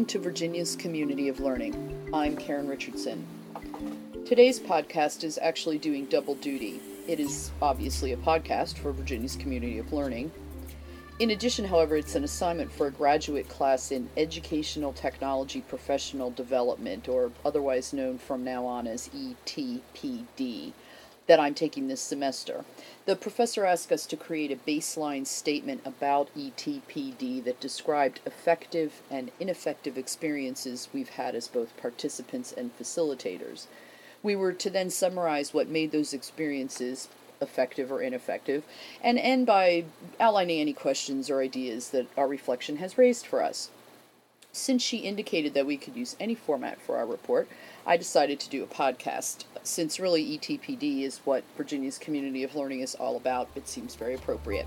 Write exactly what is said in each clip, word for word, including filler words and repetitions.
Welcome to Virginia's Community of Learning. I'm Karen Richardson. Today's podcast is actually doing double duty. It is obviously a podcast for Virginia's Community of Learning. In addition, however, it's an assignment for a graduate class in Educational Technology Professional Development, or otherwise known from now on as E T P D, that I'm taking this semester. The professor asked us to create a baseline statement about E T P D that described effective and ineffective experiences we've had as both participants and facilitators. We were to then summarize what made those experiences effective or ineffective, and end by outlining any questions or ideas that our reflection has raised for us. Since she indicated that we could use any format for our report, I decided to do a podcast. Since really E T P D is what Virginia's Community of Learning is all about, it seems very appropriate.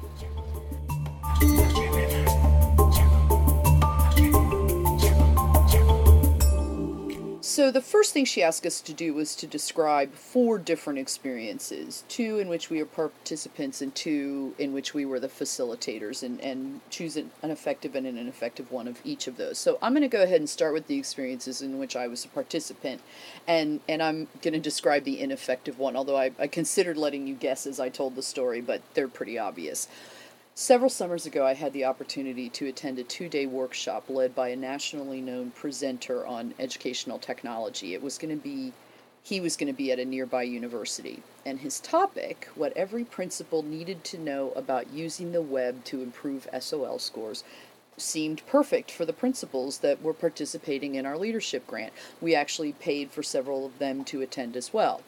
So the first thing she asked us to do was to describe four different experiences, two in which we were participants and two in which we were the facilitators, and, and choose an, an effective and an ineffective one of each of those. So I'm going to go ahead and start with the experiences in which I was a participant, and, and I'm going to describe the ineffective one, although I, I considered letting you guess as I told the story, but they're pretty obvious. Several summers ago, I had the opportunity to attend a two-day workshop led by a nationally known presenter on educational technology. It was going to be, he was going to be at a nearby university, and his topic, what every principal needed to know about using the web to improve S O L scores, seemed perfect for the principals that were participating in our leadership grant. We actually paid for several of them to attend as well.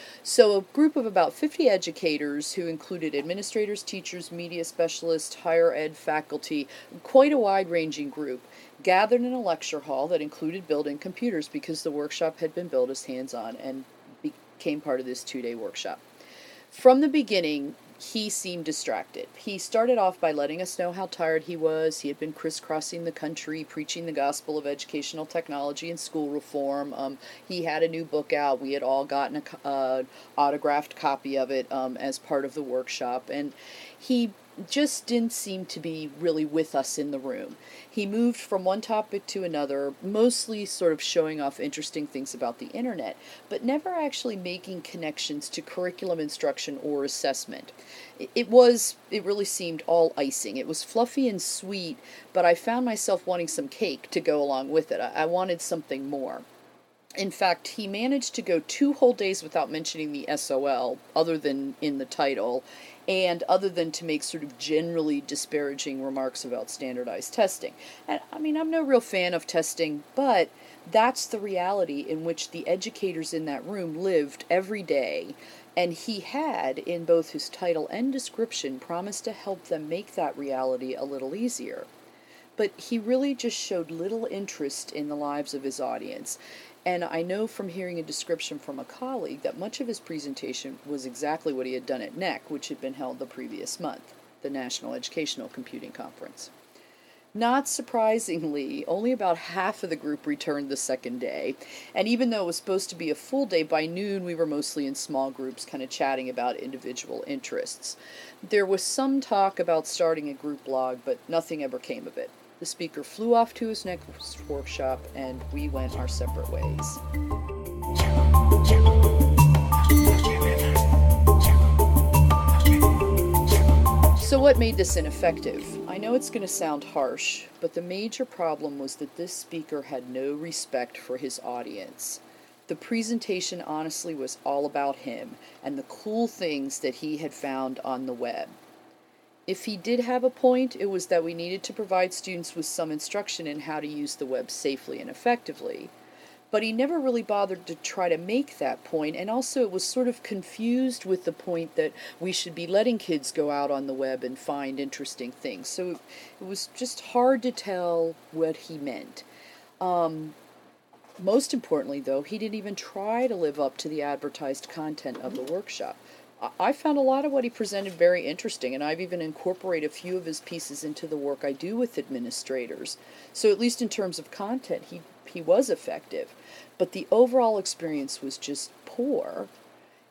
So a group of about fifty educators, who included administrators, teachers, media specialists, higher ed faculty, quite a wide-ranging group, gathered in a lecture hall that included building computers because the workshop had been billed as hands-on and became part of this two-day workshop. From the beginning, he seemed distracted. He started off by letting us know how tired he was. He had been crisscrossing the country, preaching the gospel of educational technology and school reform. Um, he had a new book out. We had all gotten an uh, autographed copy of it um, as part of the workshop. And he just didn't seem to be really with us in the room. He moved from one topic to another, mostly sort of showing off interesting things about the internet, but never actually making connections to curriculum instruction or assessment. It was, it really seemed all icing. It was fluffy and sweet, but I found myself wanting some cake to go along with it. I wanted something more. In fact, he managed to go two whole days without mentioning the S O L, other than in the title, and other than to make sort of generally disparaging remarks about standardized testing. And I mean, I'm no real fan of testing, but that's the reality in which the educators in that room lived every day, and he had, in both his title and description, promised to help them make that reality a little easier. But he really just showed little interest in the lives of his audience. And I know from hearing a description from a colleague that much of his presentation was exactly what he had done at N E C, which had been held the previous month, the National Educational Computing Conference. Not surprisingly, only about half of the group returned the second day, and even though it was supposed to be a full day, by noon we were mostly in small groups kind of chatting about individual interests. There was some talk about starting a group blog, but nothing ever came of it. The speaker flew off to his next workshop, and we went our separate ways. So what made this ineffective? I know it's going to sound harsh, but the major problem was that this speaker had no respect for his audience. The presentation honestly was all about him and the cool things that he had found on the web. If he did have a point, it was that we needed to provide students with some instruction in how to use the web safely and effectively. But he never really bothered to try to make that point, and also it was sort of confused with the point that we should be letting kids go out on the web and find interesting things. So it was just hard to tell what he meant. Um, most importantly, though, he didn't even try to live up to the advertised content of the workshop. I found a lot of what he presented very interesting, and I've even incorporated a few of his pieces into the work I do with administrators. So at least in terms of content, he, he was effective. But the overall experience was just poor,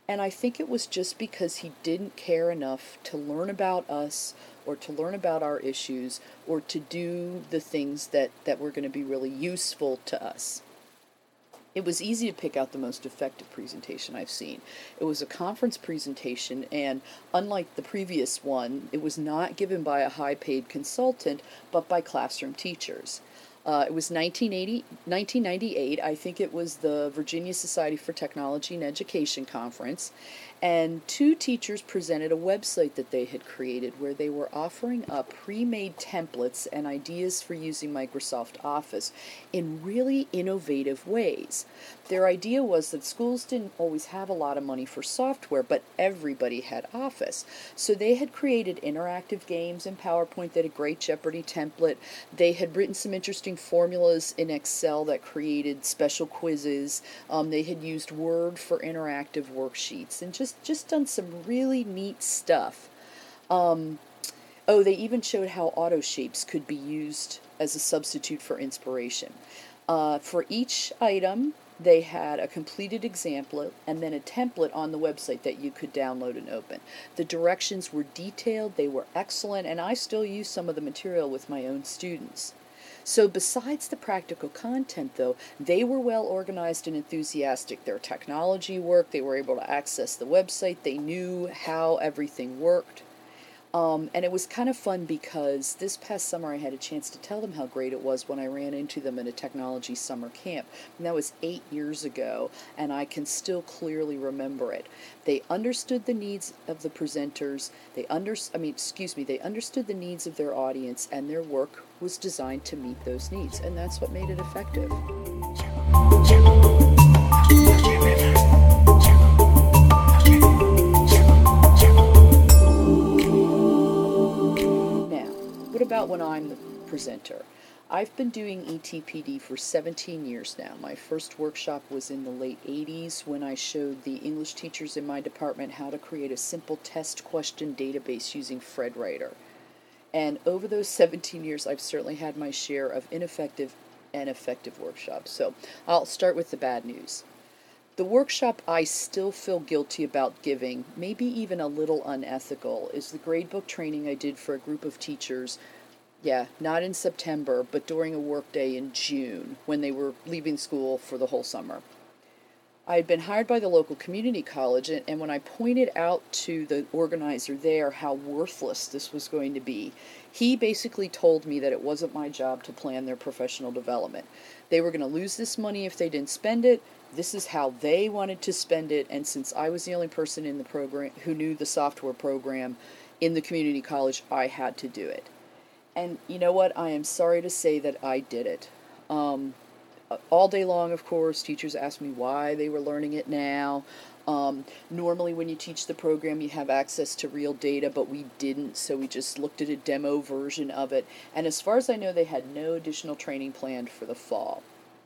And I think it was just because he didn't care enough to learn about us or to learn about our issues or to do the things that, that were going to be really useful to us. It was easy to pick out the most effective presentation I've seen. It was a conference presentation, and unlike the previous one, it was not given by a high-paid consultant, but by classroom teachers. Uh, it was nineteen eighty, nineteen ninety-eight. I think it was the Virginia Society for Technology and Education Conference, and two teachers presented a website that they had created where they were offering up pre-made templates and ideas for using Microsoft Office in really innovative ways. Their idea was that schools didn't always have a lot of money for software, but everybody had Office. So they had created interactive games in PowerPoint that had a great Jeopardy template. They had written some interesting formulas in Excel that created special quizzes. Um, they had used Word for interactive worksheets and just, just done some really neat stuff. Um, oh, they even showed how auto shapes could be used as a substitute for inspiration. Uh, for each item, they had a completed example and then a template on the website that you could download and open. The directions were detailed, they were excellent, and I still use some of the material with my own students. So besides the practical content, though, they were well organized and enthusiastic. Their technology worked, they were able to access the website, they knew how everything worked. Um, and it was kind of fun because this past summer I had a chance to tell them how great it was when I ran into them at a technology summer camp. And that was eight years ago, and I can still clearly remember it. They understood the needs of the presenters. They under, I mean, excuse me, they understood the needs of their audience, and their work was designed to meet those needs, and that's what made it effective. What about when I'm the presenter? I've been doing E T P D for seventeen years now. My first workshop was in the late eighties when I showed the English teachers in my department how to create a simple test question database using FredWriter. And over those seventeen years, I've certainly had my share of ineffective and effective workshops. So I'll start with the bad news. The workshop I still feel guilty about giving, maybe even a little unethical, is the gradebook training I did for a group of teachers. Yeah, not in September, but during a workday in June when they were leaving school for the whole summer. I had been hired by the local community college, and, and when I pointed out to the organizer there how worthless this was going to be, he basically told me that it wasn't my job to plan their professional development. They were going to lose this money if they didn't spend it. This is how they wanted to spend it, and since I was the only person in the program who knew the software program in the community college, I had to do it. And you know what? I am sorry to say that I did it. Um, all day long, of course, teachers asked me why they were learning it now. Um, normally when you teach the program, you have access to real data, but we didn't, so we just looked at a demo version of it. And as far as I know, they had no additional training planned for the fall.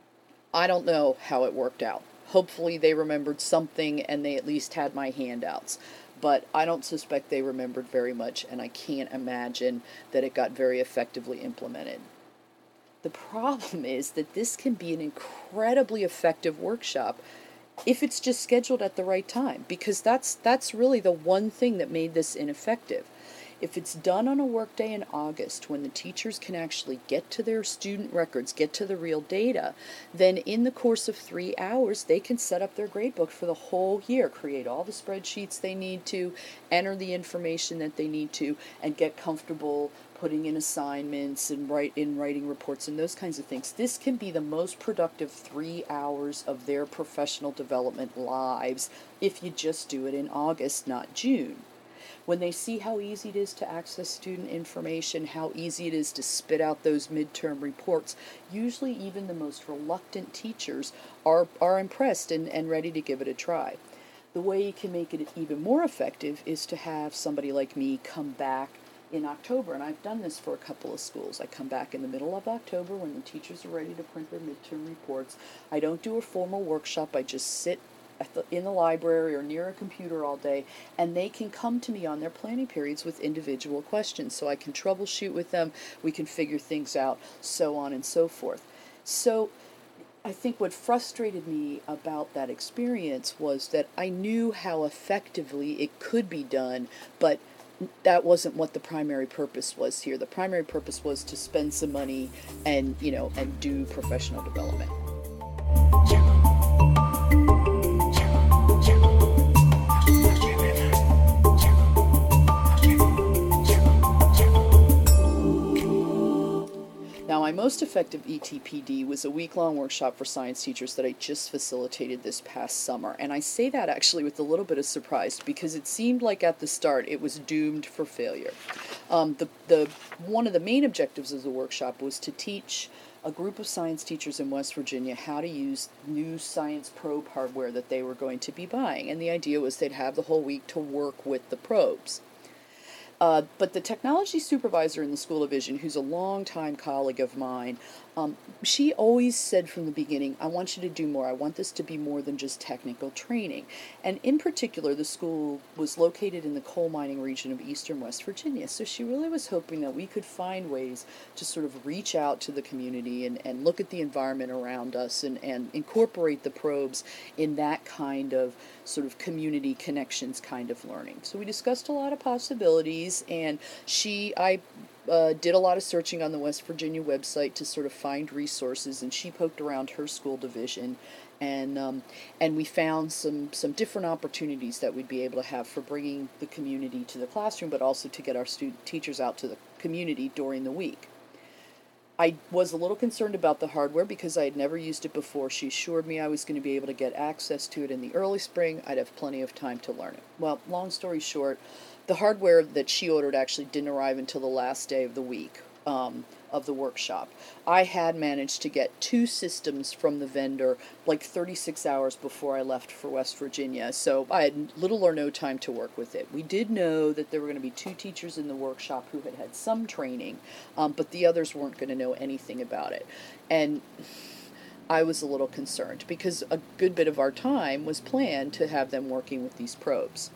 I don't know how it worked out. Hopefully they remembered something and they at least had my handouts. But I don't suspect they remembered very much, and I can't imagine that it got very effectively implemented. The problem is that this can be an incredibly effective workshop if it's just scheduled at the right time, because that's that's really the one thing that made this ineffective. If it's done on a workday in August when the teachers can actually get to their student records, get to the real data, then in the course of three hours they can set up their gradebook for the whole year, create all the spreadsheets they need to, enter the information that they need to, and get comfortable putting in assignments and write in writing reports and those kinds of things. This can be the most productive three hours of their professional development lives if you just do it in August, not June. When they see how easy it is to access student information, how easy it is to spit out those midterm reports, usually even the most reluctant teachers are, are impressed and, and ready to give it a try. The way you can make it even more effective is to have somebody like me come back in October, and I've done this for a couple of schools. I come back in the middle of October when the teachers are ready to print their midterm reports. I don't do a formal workshop, I just sit At the, in the library or near a computer all day, and they can come to me on their planning periods with individual questions, so I can troubleshoot with them, we can figure things out, so on and so forth. So I think what frustrated me about that experience was that I knew how effectively it could be done, but that wasn't what the primary purpose was here. The primary purpose was to spend some money and, you know, and do professional development. Now, my most effective E T P D was a week-long workshop for science teachers that I just facilitated this past summer. And I say that actually with a little bit of surprise because it seemed like at the start it was doomed for failure. Um, the, the, one of the main objectives of the workshop was to teach a group of science teachers in West Virginia how to use new science probe hardware that they were going to be buying. And the idea was they'd have the whole week to work with the probes. Uh, but the technology supervisor in the School of Vision, who's a longtime colleague of mine, um, she always said from the beginning, I want you to do more. I want this to be more than just technical training. And in particular, the school was located in the coal mining region of eastern West Virginia. So she really was hoping that we could find ways to sort of reach out to the community and, and look at the environment around us and, and incorporate the probes in that kind of sort of community connections kind of learning. So we discussed a lot of possibilities, and she, I uh, did a lot of searching on the West Virginia website to sort of find resources, and she poked around her school division, and um, and we found some some different opportunities that we'd be able to have for bringing the community to the classroom, but also to get our student teachers out to the community during the week. I was a little concerned about the hardware because I had never used it before. She assured me I was going to be able to get access to it in the early spring. I'd have plenty of time to learn it. Well, long story short, the hardware that she ordered actually didn't arrive until the last day of the week um, of the workshop. I had managed to get two systems from the vendor like thirty-six hours before I left for West Virginia, so I had little or no time to work with it. We did know that there were going to be two teachers in the workshop who had had some training, um, but the others weren't going to know anything about it. And I was a little concerned because a good bit of our time was planned to have them working with these probes.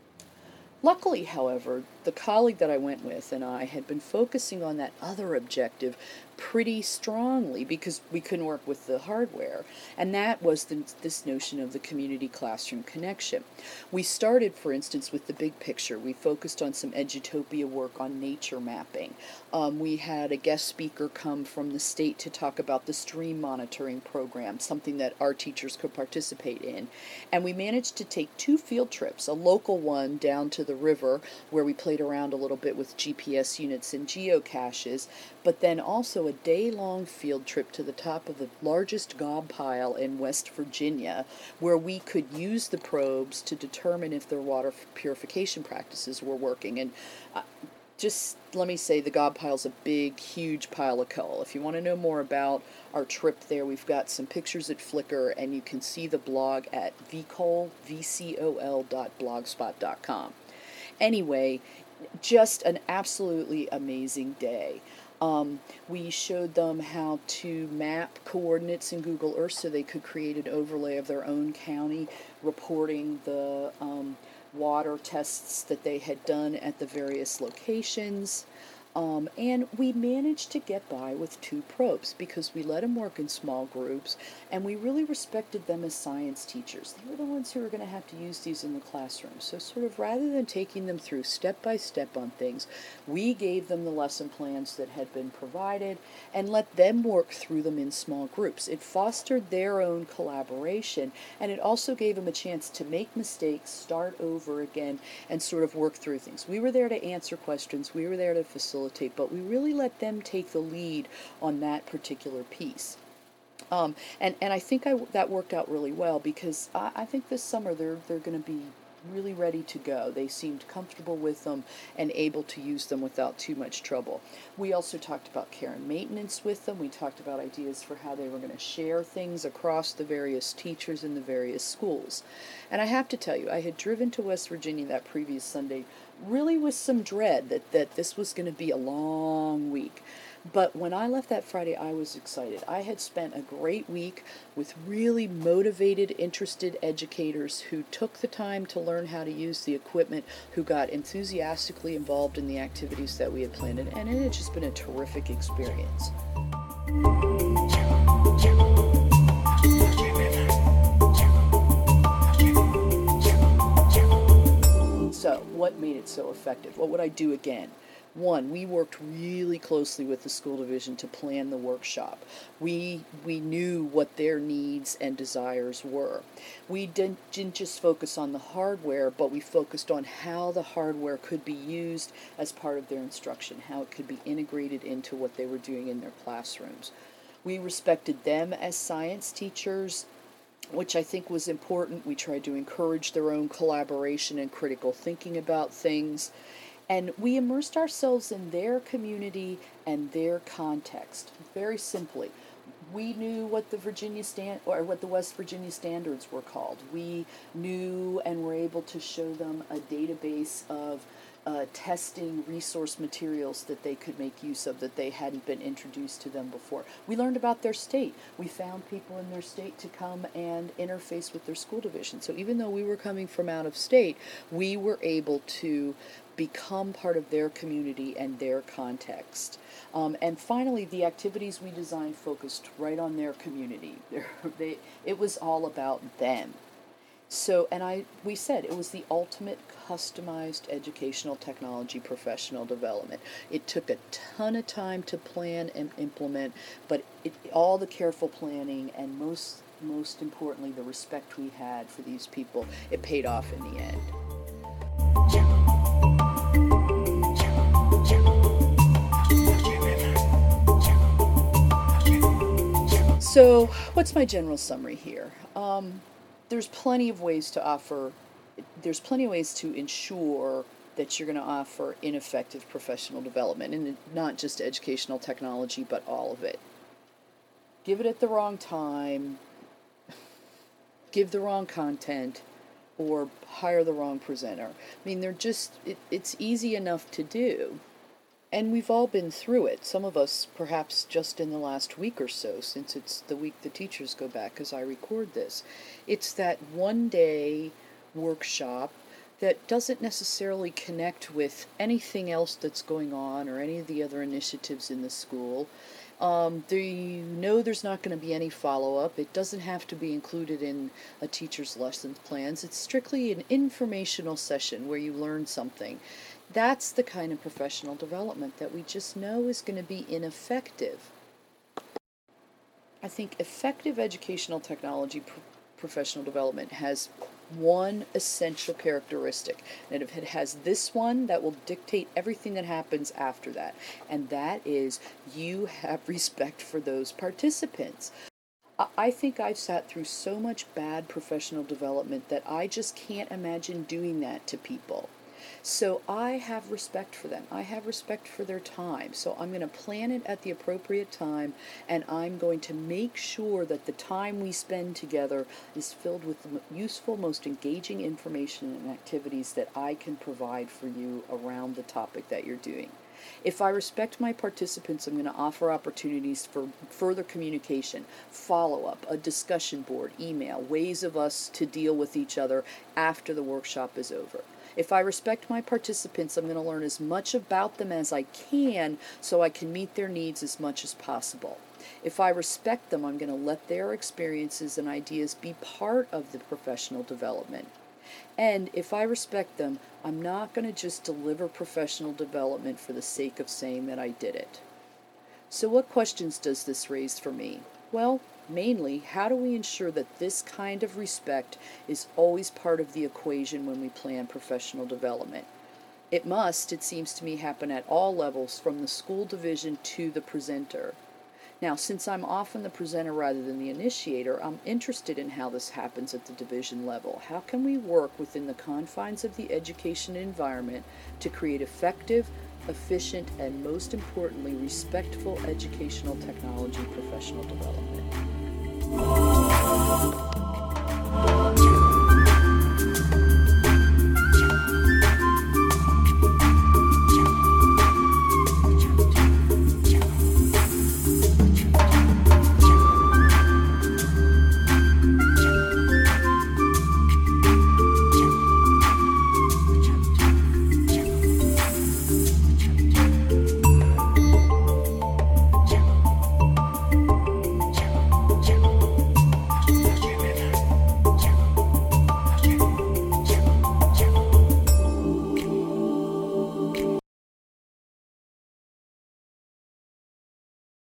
Luckily, however, the colleague that I went with and I had been focusing on that other objective pretty strongly because we couldn't work with the hardware, and that was the, this notion of the community classroom connection. We started, for instance, with the big picture. We focused on some Edutopia work on nature mapping. Um, we had a guest speaker come from the state to talk about the stream monitoring program, something that our teachers could participate in. And we managed to take two field trips, a local one down to the river where we played around a little bit with G P S units and geocaches, but then also a day-long field trip to the top of the largest gob pile in West Virginia, where we could use the probes to determine if their water purification practices were working. And uh, just let me say, the gob pile's a big, huge pile of coal. If you want to know more about our trip there, we've got some pictures at Flickr, and you can see the blog at vcol, V C O L dot blogspot dot com. Anyway, just an absolutely amazing day. Um, we showed them how to map coordinates in Google Earth so they could create an overlay of their own county, reporting the um, water tests that they had done at the various locations. Um, and we managed to get by with two probes because we let them work in small groups, and we really respected them as science teachers. They were the ones who were going to have to use these in the classroom. So sort of rather than taking them through step by step on things, we gave them the lesson plans that had been provided and let them work through them in small groups. It fostered their own collaboration, and it also gave them a chance to make mistakes, start over again, and sort of work through things. We were there to answer questions. We were there to facilitate, but we really let them take the lead on that particular piece. Um, and, and I think I, that worked out really well because I, I think this summer they're, they're going to be really ready to go. They seemed comfortable with them and able to use them without too much trouble. We also talked about care and maintenance with them. We talked about ideas for how they were going to share things across the various teachers in the various schools. And I have to tell you, I had driven to West Virginia that previous Sunday really with some dread that, that this was going to be a long week. But when I left that Friday, I was excited. I had spent a great week with really motivated, interested educators who took the time to learn how to use the equipment, who got enthusiastically involved in the activities that we had planned, and it had just been a terrific experience. made it so effective? What would I do again? One, we worked really closely with the school division to plan the workshop. We we knew what their needs and desires were. We didn't, didn't just focus on the hardware, but we focused on how the hardware could be used as part of their instruction, how it could be integrated into what they were doing in their classrooms. We respected them as science teachers, which I think was important. We tried to encourage their own collaboration and critical thinking about things. And we immersed ourselves in their community and their context. Very simply, we knew what the Virginia stand or what the West Virginia standards were called. We knew and were able to show them a database of uh, testing resource materials that they could make use of that they hadn't been introduced to them before. We learned about their state. We found people in their state to come and interface with their school division. So even though we were coming from out of state, we were able to become part of their community and their context. Um, and finally, the activities we designed focused right on their community. they, it was all about them. So, and I, we said it was the ultimate customized educational technology professional development. It took a ton of time to plan and implement, but it, all the careful planning and most, most importantly, the respect we had for these people, it paid off in the end. So, what's my general summary here? Um, there's plenty of ways to offer, there's plenty of ways to ensure that you're going to offer ineffective professional development, and not just educational technology, but all of it. Give it at the wrong time, give the wrong content, or hire the wrong presenter. I mean, they're just, it, it's easy enough to do. And we've all been through it. Some of us perhaps just in the last week or so, since it's the week the teachers go back as I record this. It's that one day workshop that doesn't necessarily connect with anything else that's going on or any of the other initiatives in the school. Um, they you know there's not going to be any follow-up. It doesn't have to be included in a teacher's lesson plans. It's strictly an informational session where you learn something. That's the kind of professional development that we just know is going to be ineffective. I think effective educational technology pro- professional development has one essential characteristic, and if it has this one, that will dictate everything that happens after that, and that is you have respect for those participants. I think I've sat through so much bad professional development that I just can't imagine doing that to people. So I have respect for them. I have respect for their time. So I'm going to plan it at the appropriate time, and I'm going to make sure that the time we spend together is filled with the useful, most engaging information and activities that I can provide for you around the topic that you're doing. If I respect my participants, I'm going to offer opportunities for further communication, follow-up, a discussion board, email, ways of us to deal with each other after the workshop is over. If I respect my participants, I'm going to learn as much about them as I can so I can meet their needs as much as possible. If I respect them, I'm going to let their experiences and ideas be part of the professional development. And if I respect them, I'm not going to just deliver professional development for the sake of saying that I did it. So what questions does this raise for me? Well, mainly, how do we ensure that this kind of respect is always part of the equation when we plan professional development? It must, it seems to me, happen at all levels, from the school division to the presenter. Now, since I'm often the presenter rather than the initiator, I'm interested in how this happens at the division level. How can we work within the confines of the education environment to create effective, efficient, and most importantly, respectful educational technology professional development?